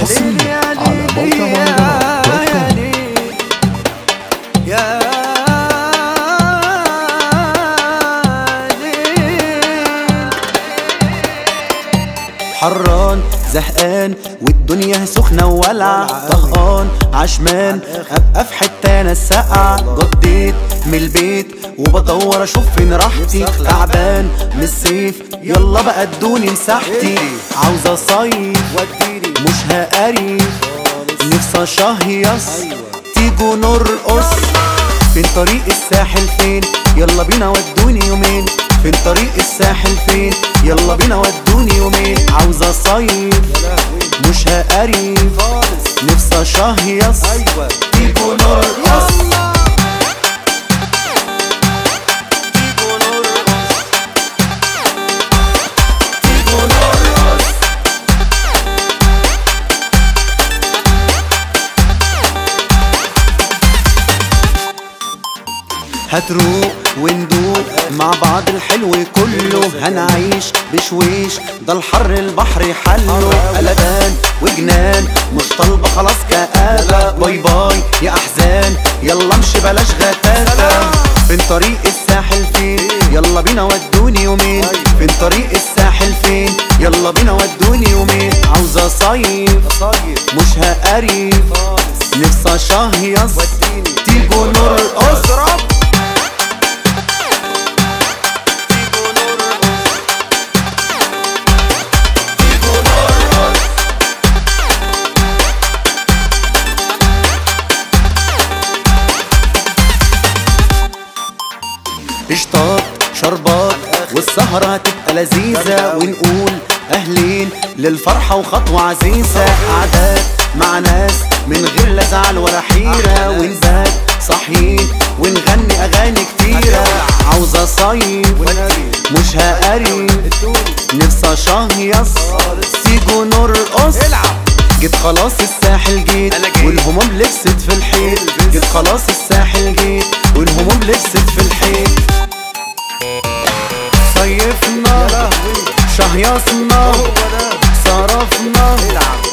حصري على موقع مهرجانات.com. حران زهقان والدنيا سخنة وولع، طهقان عشمان ابقى في حتة انا السقع. قضيت من البيت وبدور اشوف فين راحتي، تعبان من الصيف يلا بقى ادوني مساحتي. عاوز اصيف مش هقري، نفسي اشهيص تيجوا نرقص. فين طريق الساحل فين؟ يلا بينا ودوني يومين. فين طريق الساحل فين؟ يلا بينا ودوني يومين. عاوز اصيف مش هقري، نفسي اشهيص تيجوا نرقص. هتروق وندوق مع بعض الحلو كله، هنعيش بشويش ده الحر البحر حله. قلبان وجنان مش طالبة خلاص كآبة، باي باي يا أحزان يلا امشي بلاش غتاتة. فين طريق الساحل فين؟ يلا بينا ودوني يومين. فين طريق الساحل فين؟ يلا بينا ودوني يومين. عاوز اصيف مش هقري، نفسي اشهيص تيجوا نرقص. اشطاط شربات والسهرة هتبقى لذيذة، ونقول أهلين للفرحة وخطوة عزيزة. قعدات مع ناس من غير لا زعل ولا حيرة، ونبات صاحيين ونغني أغاني كتيرة. عاوز أصيف مش هقري، نفسي أشهيص تيجوا نرقص. جيت خلاص الساحل جيت والهموم لبست في الحيط. جيت خلاص الساحل جيت والهموم لبست في الحيط. صيفنا شهيصنا صرفنا